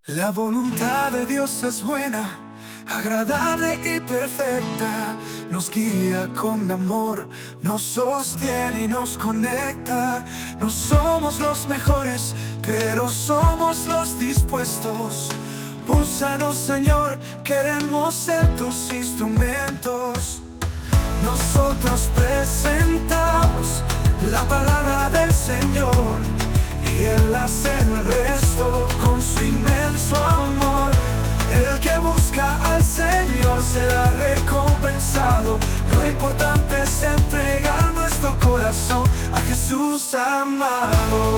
La voluntad de Dios es buena, agradable y perfecta. Nos guía con amor, nos sostiene y nos conecta. No somos los mejores, pero somos los dispuestos. Úsanos, Señor, queremos ser tus instrumentos. Nosotros presentamos la palabra del Señor, y Él hace el resto con su inmenso amor. El que busca al Señor será recompensado. Lo importante es entregar nuestro corazón a Jesús amado.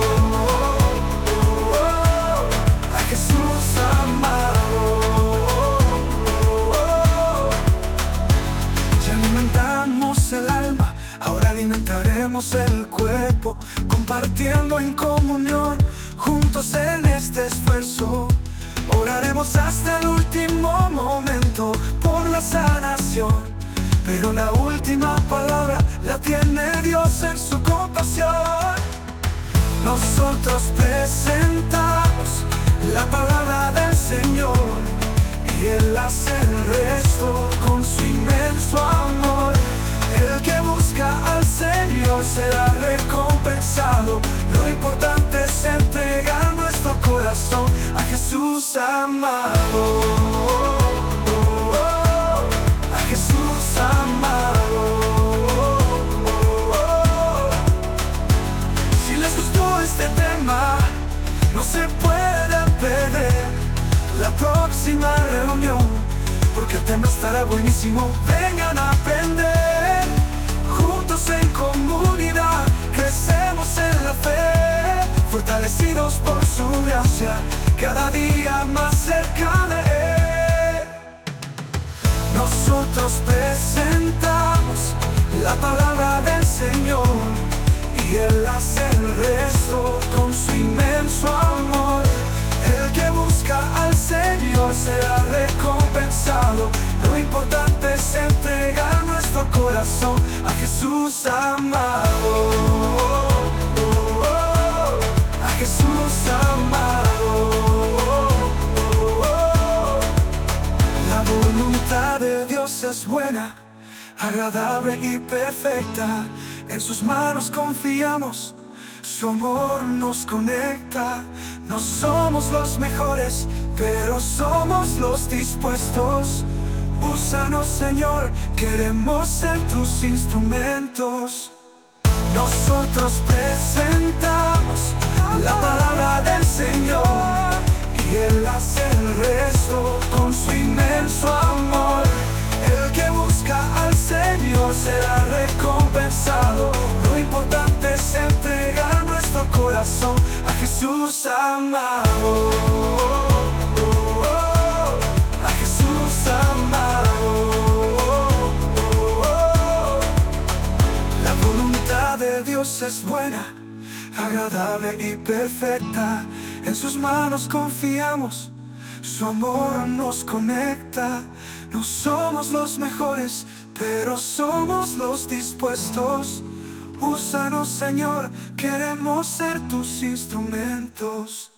A Jesús amado. Ya alimentamos el alma, ahora alimentaremos el cuerpo, compartiendo en comunión, juntos en este esfuerzo. Oraremos hasta el último momento por la sanación, pero la última palabra la tiene Dios en su compasión. Nosotros presentamos la palabra del Señor, y Él hace el resto con su inmenso amor. El que busca al Señor será recompensado. Lo importante es entregar nuestro corazón a Jesús amado. A Jesús amado. Si les gustó este tema, no se puede perder la próxima reunión, porque el tema estará buenísimo. Vengan a aprender, juntos en comunidad, crecemos en la fe, fortalecidos por su gracia, cada día más cerca de Él. Nosotros presentamos la palabra del Señor, y Él hace el resto con su inmenso amor. El que busca al Señor será recompensado. Lo importante es entregar nuestro corazón a Jesús amado. A Jesús amado. La voluntad de Dios es buena, agradable y perfecta. En sus manos confiamos, su amor nos conecta. No somos los mejores, pero somos los dispuestos. Úsanos, Señor, queremos ser tus instrumentos. Nosotros presentamos la palabra del Señor, y Él hace el resto con su inmenso amor. El que busca al Señor será recompensado. Lo importante es entregar nuestro corazón a Jesús amado. A Jesús amado. La voluntad de Dios es buena, agradable y perfecta. En sus manos confiamos, su amor nos conecta. No somos los mejores, pero somos los dispuestos. Úsanos, Señor, queremos ser tus instrumentos.